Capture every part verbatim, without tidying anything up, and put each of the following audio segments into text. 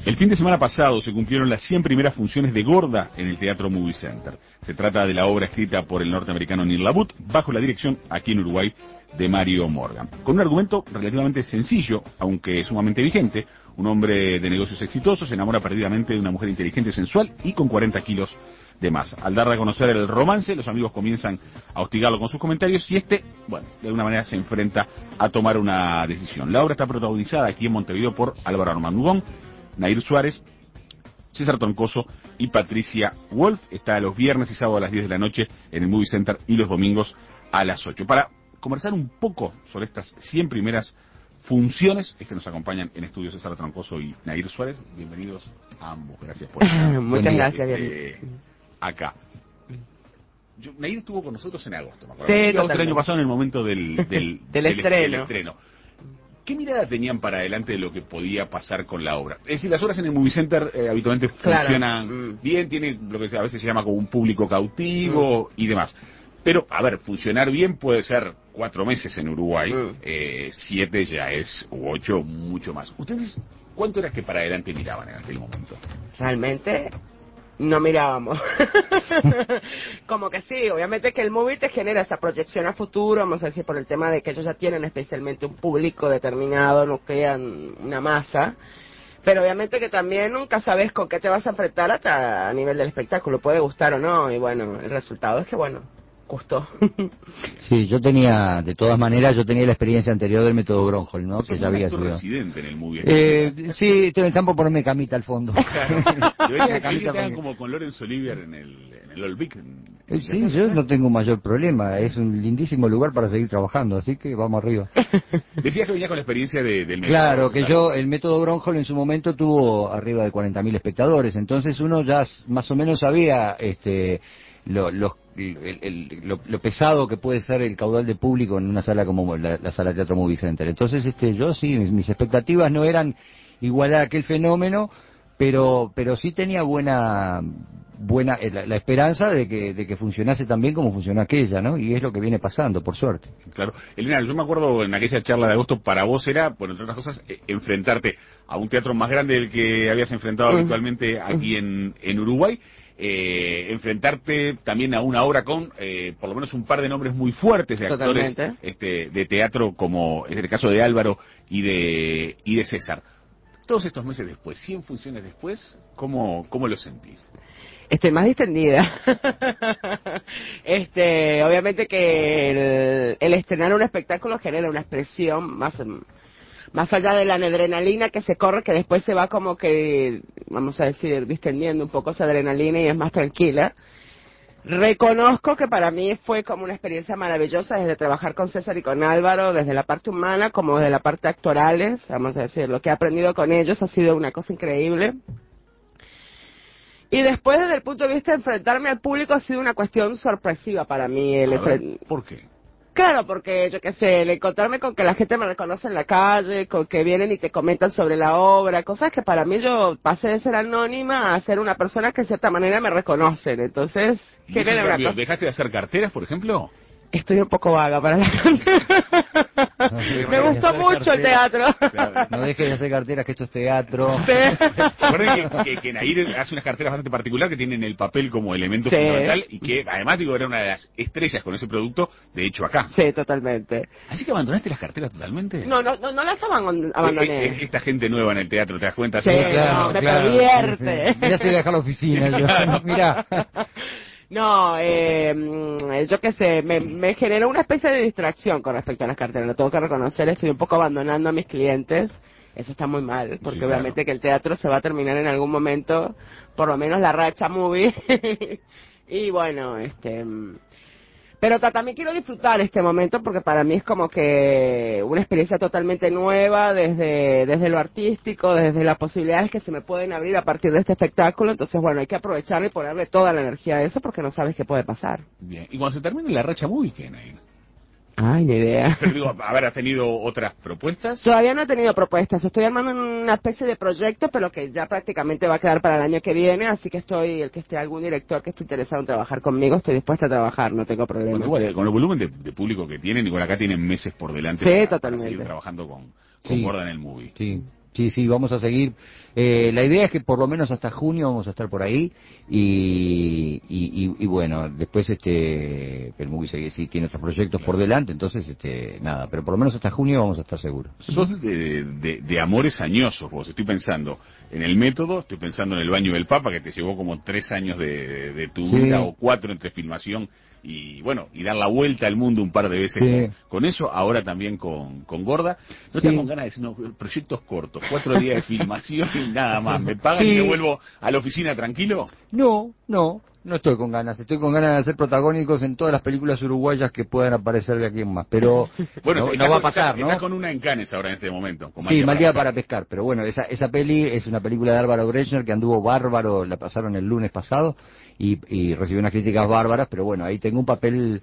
El fin de semana pasado se cumplieron las cien primeras funciones de Gorda en el Teatro Movie Center. Se trata de la obra escrita por el norteamericano Neil LaBute, bajo la dirección, aquí en Uruguay, de Mario Morgan. Con un argumento relativamente sencillo, aunque sumamente vigente. Un hombre de negocios exitosos se enamora perdidamente de una mujer inteligente, sensual y con cuarenta kilos de más. Al dar a conocer el romance, los amigos comienzan a hostigarlo con sus comentarios y este, bueno, de alguna manera se enfrenta a tomar una decisión. La obra está protagonizada aquí en Montevideo por Álvaro Armangón, Nair Suárez, César Troncoso y Patricia Wolf. Está los viernes y sábados a las diez de la noche en el Movie Center y los domingos a las ocho. Para conversar un poco sobre estas cien primeras funciones, es que nos acompañan en estudio César Troncoso y Nair Suárez. Bienvenidos a ambos. Gracias por estar. Muchas gracias. Eh, acá. Yo, Nair estuvo con nosotros en agosto, me acuerdo. Sí, el año pasado en el momento del, del, del, del, estreno. del estreno. ¿Qué mirada tenían para adelante de lo que podía pasar con la obra? Es decir, las obras en el Movie Center eh, habitualmente claro. funcionan mm. bien, tiene lo que a veces se llama como un público cautivo mm. y demás. Pero, a ver, funcionar bien puede ser cuatro meses en Uruguay, mm. eh, siete ya es, u ocho, mucho más. ¿Ustedes cuánto era que para adelante miraban en aquel momento? Realmente no mirábamos. Como que sí, obviamente que el movie te genera esa proyección a futuro, vamos a decir, por el tema de que ellos ya tienen especialmente un público determinado, no crean una masa. Pero obviamente que también nunca sabes con qué te vas a enfrentar hasta a nivel del espectáculo, puede gustar o no, y bueno, el resultado es que bueno, gustó. Sí, yo tenía, de todas maneras, yo tenía la experiencia anterior del método Gronholm, ¿no? Que ya había sido residente en el movie. Eh, sí, estoy en el campo ponerme camita al fondo. Claro. Yo veía camita porque... como con Lorenz Olivier en el, en el Old Vic. Eh, sí, yo no tengo mayor problema, es un lindísimo lugar para seguir trabajando, así que vamos arriba. Decías que venía con la experiencia de, del método. Claro, que yo, el método Gronholm en su momento tuvo arriba de cuarenta mil espectadores, entonces uno ya más o menos sabía este lo, lo, el, el, lo, lo pesado que puede ser el caudal de público en una sala como la, la sala Teatro Movie Center. Entonces este yo sí, mis, mis expectativas no eran igualar aquel fenómeno, pero pero sí tenía buena buena la, la esperanza de que de que funcionase tan bien como funcionó aquella, ¿no? Y es lo que viene pasando, por suerte. Claro. Elena, yo me acuerdo en aquella charla de agosto, para vos era, bueno, entre otras cosas, eh, enfrentarte a un teatro más grande del que habías enfrentado uh-huh. habitualmente aquí uh-huh. en, en Uruguay, eh, enfrentarte también a una obra con eh, por lo menos un par de nombres muy fuertes de actores este, de teatro, como es el caso de Álvaro y de y de César. Todos estos meses después, cien funciones después, ¿cómo, cómo lo sentís? Estoy más distendida. este, obviamente que el, el estrenar un espectáculo genera una expresión más, más allá de la adrenalina que se corre, que después se va como que, vamos a decir, distendiendo un poco esa adrenalina y es más tranquila. Reconozco que para mí fue como una experiencia maravillosa desde trabajar con César y con Álvaro, desde la parte humana como desde la parte actorales, vamos a decir, lo que he aprendido con ellos ha sido una cosa increíble. Y después, desde el punto de vista de enfrentarme al público, ha sido una cuestión sorpresiva para mí. El ver, ¿por qué? Claro, porque yo qué sé, el encontrarme con que la gente me reconoce en la calle, con que vienen y te comentan sobre la obra, cosas que para mí yo pasé de ser anónima a ser una persona que de cierta manera me reconocen. Entonces, genera una cosa. ¿Dejaste de hacer carteras, por ejemplo? Estoy un poco vaga para la cartera. No, me gustó mucho el teatro. Claro, no dejes de hacer carteras, que esto es teatro. Sí. Recuerden que, que, que Nair hace unas carteras bastante particulares que tienen el papel como elemento sí. fundamental y que además digo era una de las estrellas con ese producto, de hecho acá. Sí, totalmente. ¿Así que abandonaste las carteras totalmente? No, no, no, no las abandoné. Eh, esta gente nueva en el teatro, ¿te das cuenta? Sí, claro, no, me claro, pervierte. Sí, sí. Mira, se deja la oficina. Claro. Mira. No, eh, yo qué sé, me, me generó una especie de distracción con respecto a las carteras, lo tengo que reconocer, estoy un poco abandonando a mis clientes, eso está muy mal, porque sí, obviamente claro. que el teatro se va a terminar en algún momento, por lo menos la racha movie, y bueno, este... Pero también quiero disfrutar este momento porque para mí es como que una experiencia totalmente nueva desde desde lo artístico, desde las posibilidades que se me pueden abrir a partir de este espectáculo. Entonces, bueno, hay que aprovecharlo y ponerle toda la energía a eso porque no sabes qué puede pasar. Bien. ¿Y cuando se termine la racha movie, qué, Nair? Ay, ni idea. Pero digo, a ver, ¿has tenido otras propuestas? Todavía no he tenido propuestas. Estoy armando una especie de proyecto, pero que ya prácticamente va a quedar para el año que viene. Así que estoy, el que esté algún director que esté interesado en trabajar conmigo, estoy dispuesta a trabajar, no tengo problema. Bueno, igual, con el volumen de, de público que tienen, igual acá tienen meses por delante sí, para, totalmente. para seguir trabajando con, con sí. Gorda en el movie. Sí. Sí, sí, vamos a seguir. Eh, la idea es que por lo menos hasta junio vamos a estar por ahí y, y, y, y bueno, después este el movie sigue, sí, tiene otros proyectos por delante, entonces este nada, pero por lo menos hasta junio vamos a estar seguros. Sos de, de, de amores añosos vos, estoy pensando en el método, estoy pensando en el baño del Papa, que te llevó como tres años de, de tu Sí. vida o cuatro entre filmación y bueno, y dar la vuelta al mundo un par de veces Sí. con, con eso, ahora también con, con Gorda. ¿No Sí. te con ganas de decir, no, proyectos cortos, cuatro días de filmación y nada más, me pagan Sí. y me vuelvo a la oficina tranquilo? No, no, no estoy con ganas. Estoy con ganas de ser protagónicos en todas las películas uruguayas que puedan aparecer de aquí en más. Pero Bueno, no, estás no va a con- pasar, estás- ¿no? estás con una en Cannes ahora en este momento. con Sí, mal día para pescar. pescar. Pero bueno, esa, esa peli es una película de Álvaro Brechner que anduvo bárbaro, la pasaron el lunes pasado y, y recibió unas críticas bárbaras. Pero bueno, ahí tengo un papel,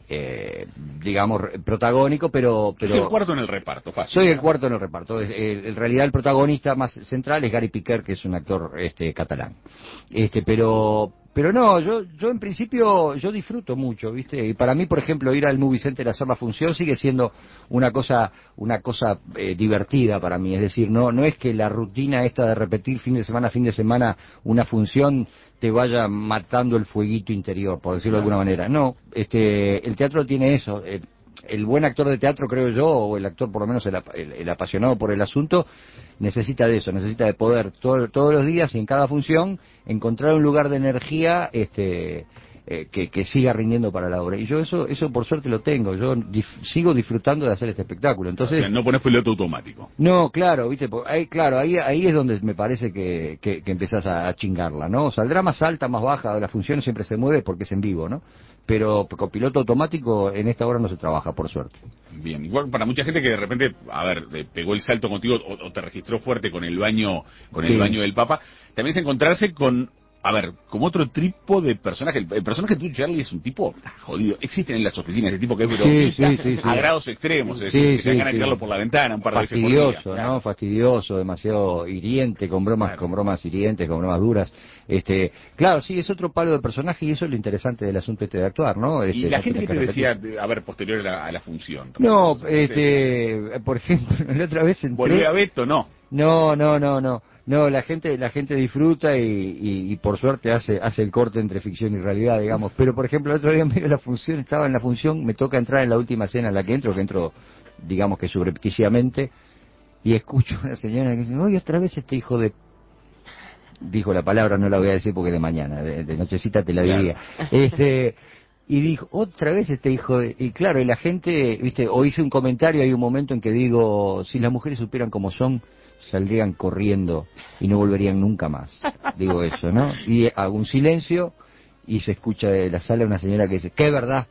eh, digamos, protagónico, pero... pero Es el cuarto en el reparto, fácil. Soy el ¿no? cuarto en el reparto. Es- el- En realidad el protagonista más central es Gary Piquer, que es un actor este catalán. Este, pero pero no, yo yo en principio yo disfruto mucho, ¿viste? Y para mí, por ejemplo, ir al Movie Center a hacer la función sigue siendo una cosa una cosa eh, divertida para mí, es decir, no no es que la rutina esta de repetir fin de semana fin de semana una función te vaya matando el fueguito interior, por decirlo de alguna manera. No, este el teatro tiene eso. eh, el buen actor de teatro, creo yo, o el actor por lo menos el, ap- el- el apasionado por el asunto, necesita de eso, necesita de poder todo- todos los días y en cada función encontrar un lugar de energía este eh, que, que siga rindiendo para la obra. Y yo eso eso por suerte lo tengo, yo dif- sigo disfrutando de hacer este espectáculo. Entonces, O sea, no pones piloto automático. no, claro, viste, po- ahí, claro, ahí, ahí es donde me parece que, que, que empezás a, a chingarla, ¿no? Saldrá más alta, más baja, la función siempre se mueve porque es en vivo, ¿no? Pero con piloto automático en esta hora no se trabaja, por suerte. Bien, igual para mucha gente que de repente, a ver, le pegó el salto contigo o, o te registró fuerte con el baño, con el Sí. baño del Papa, también es encontrarse con, a ver, como otro tipo de personaje. El, el personaje tuyo, Charlie, es un tipo ah, jodido. Existen en las oficinas ese tipo que es Sí, bromista sí, sí, sí. a grados extremos, es Sí, decir, que te dan sí, ganas de sí. tirarlo por la ventana un par de veces por Fastidioso, día. Claro. ¿no? Fastidioso, demasiado hiriente, con bromas, Claro. con bromas hirientes, con bromas duras. Este, claro, sí, es otro palo de personaje y eso es lo interesante del asunto este de actuar, ¿no? Este, Y la no gente que tenés te repetir. decía, a ver, posterior a la, a la función. No, ¿Qué te decía? este, por ejemplo, la otra vez entré... ¿Volví a Beto? No. No, no, no, no. No, la gente, la gente disfruta y, y, y por suerte hace, hace el corte entre ficción y realidad, digamos. Pero por ejemplo, el otro día en medio de la función, estaba en la función, me toca entrar en la última escena en la que entro, que entro, digamos que subrepticiamente, y escucho a una señora que dice, oye, otra vez este hijo de... Dijo la palabra, no la voy a decir porque de mañana, de, de nochecita te la diría. Este... Y dijo, otra vez este hijo de... Y claro, y la gente, viste, o hice un comentario, hay un momento en que digo, si las mujeres supieran cómo son, saldrían corriendo y no volverían nunca más. Digo eso, ¿no? Y hago un silencio y se escucha de la sala una señora que dice, ¿qué verdad?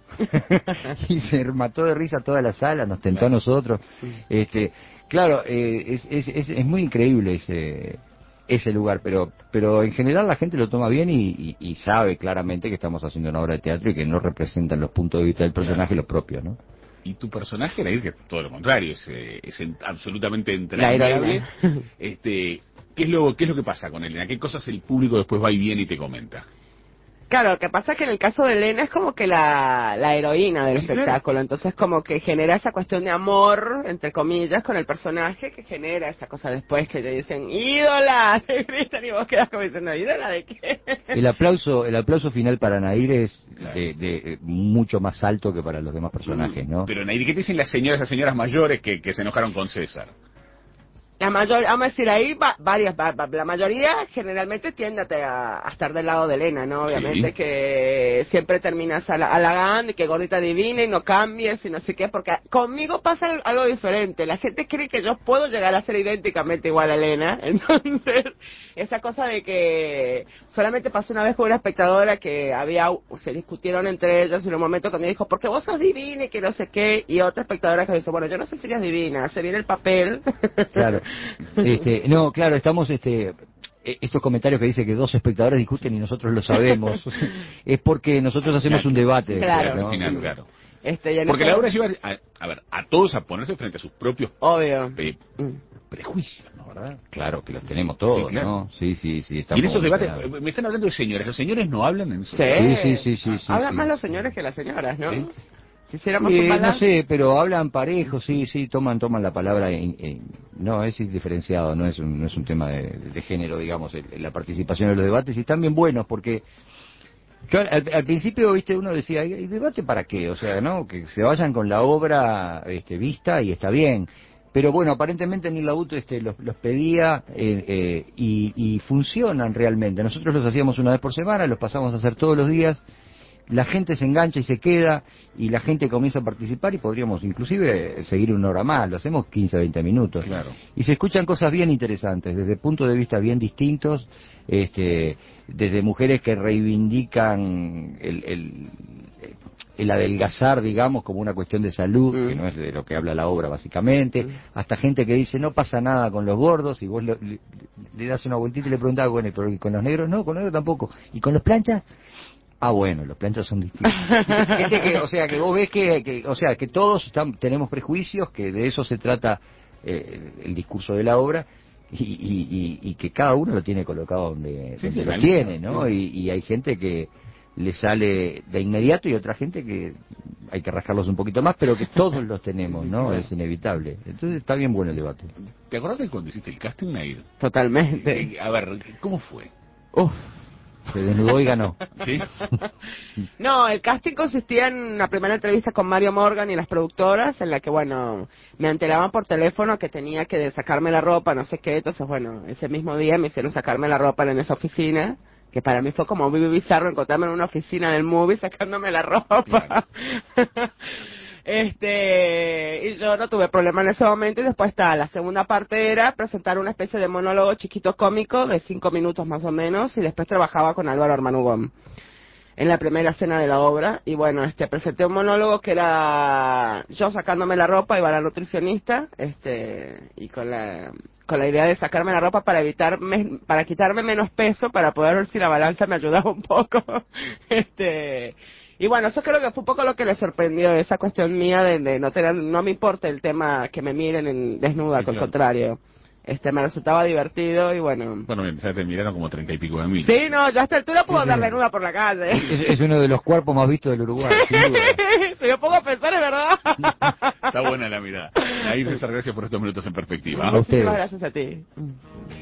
Y se mató de risa toda la sala, nos tentó a nosotros. Este, claro, eh, es, es, es, es muy increíble ese ese lugar, pero pero en general la gente lo toma bien y, y, y sabe claramente que estamos haciendo una obra de teatro y que no representan los puntos de vista del personaje los propios, ¿no? Y tu personaje, la que es todo lo contrario, es, eh, es en- absolutamente La entrañable. heroína. Este, ¿qué es lo qué es lo que pasa con Elena? ¿Qué cosas el público después va y viene y te comenta? Claro, lo que pasa es que en el caso de Elena es como que la, la heroína del Sí, claro. espectáculo, entonces como que genera esa cuestión de amor, entre comillas, con el personaje, que genera esa cosa después que te dicen, ídola, te gritan y vos quedas como diciendo, ¿ídola de qué? El aplauso, el aplauso final para Nair es de, de, eh, mucho más alto que para los demás personajes, ¿no? Pero Nairi, ¿qué te dicen las señoras, las señoras mayores que, que se enojaron con César? La mayor, vamos a decir, ahí va, varias, va- va- la mayoría generalmente tiende a, a estar del lado de Elena, ¿no? Obviamente Sí. que siempre terminas hala- halagando y que gordita divina y no cambies y no sé qué, porque conmigo pasa algo diferente. La gente cree que yo puedo llegar a ser idénticamente igual a Elena, entonces esa cosa de que solamente pasó una vez con una espectadora que había, se discutieron entre ellos en un momento cuando ella dijo, porque vos sos divina y que no sé qué, y otra espectadora que dijo, bueno, yo no sé si eres divina, se viene el papel. Claro. Este, no, claro, estamos, este, eh, estos comentarios que dice que dos espectadores discuten y nosotros lo sabemos, es porque nosotros hacemos un debate. Claro. ¿no? Al final, claro. Este, y en Porque eso- la obra lleva a, a ver, a todos a ponerse frente a sus propios Obvio. eh, Mm. prejuicios, ¿no? ¿Verdad? Claro, que los tenemos todos, Sí, claro. ¿no? Sí, sí, sí. Y estamos en esos debates, instalados. eh, me están hablando de señores, los señores no hablan en su Sí. Sí, sí, sí, sí, sí, Hablan sí. más los señores que las señoras, ¿no? Sí. Si hiciéramos sí, un balance. no sé, pero hablan parejos, sí, sí, toman toman la palabra. En, en, no, es indiferenciado, no es un, no es un tema de, de género, digamos, el, la participación en los debates, y están bien buenos porque... Yo, al, al principio, viste, uno decía, ¿y debate para qué? O sea, ¿no? Que se vayan con la obra este, vista y está bien. Pero bueno, aparentemente Neil LaBute este, los, los pedía eh, eh, y, y funcionan realmente. Nosotros los hacíamos una vez por semana, los pasamos a hacer todos los días. La gente se engancha y se queda, y la gente comienza a participar, y podríamos inclusive seguir una hora más, lo hacemos quince, veinte minutos. Claro. Y se escuchan cosas bien interesantes, desde puntos de vista bien distintos, este, desde mujeres que reivindican el, el, el adelgazar, digamos, como una cuestión de salud, mm. que no es de lo que habla la obra básicamente, mm. hasta gente que dice no pasa nada con los gordos, y vos lo, le, le das una vueltita y le preguntás, bueno, pero ¿y con los negros? No, con los negros tampoco. ¿Y con los planchas? Ah, bueno, los planchas son distintos. Gente que, o sea, que vos ves que, que o sea, que todos están, tenemos prejuicios, que de eso se trata eh, el discurso de la obra, y, y, y, y que cada uno lo tiene colocado donde, sí, donde sí, lo vale. tiene, ¿no? Y, y hay gente que le sale de inmediato y otra gente que hay que rascarlos un poquito más, pero que todos los tenemos, ¿no? Es inevitable. Entonces está bien bueno el debate. ¿Te acordás de cuando hiciste el casting, Nair? Totalmente. Eh, a ver, ¿cómo fue? Uf. Se desnudó y ganó. ¿Sí? No, el casting consistía en una primera entrevista con Mario Morgan y las productoras, en la que, bueno, me enteraban por teléfono que tenía que sacarme la ropa, no sé qué, entonces, bueno, ese mismo día me hicieron sacarme la ropa en esa oficina, que para mí fue como muy bizarro encontrarme en una oficina del movie sacándome la ropa. Claro. Este, y yo no tuve problema en ese momento, y después está, la segunda parte era presentar una especie de monólogo chiquito cómico de cinco minutos más o menos, y después trabajaba con Álvaro Armanugón en la primera escena de la obra, y bueno, este, presenté un monólogo que era yo sacándome la ropa, iba la nutricionista, este, y con la, con la idea de sacarme la ropa para evitar, me, para quitarme menos peso, para poder ver si la balanza me ayudaba un poco, este, y bueno, eso creo que fue un poco lo que le sorprendió, esa cuestión mía de, de no tener, no me importa el tema que me miren en desnuda, sí, al contrario. Este, me resultaba divertido y bueno. Bueno, ya te miraron como treinta y pico de mil. Sí, no, ya a esta altura puedo sí, andar sí. desnuda por la calle. Es, es uno de los cuerpos más vistos del Uruguay, sin duda. Si me pongo a pensar, es verdad. Está buena la mirada. Nair, César, gracias por estos minutos en perspectiva. A ustedes. Muchísimas gracias a ti.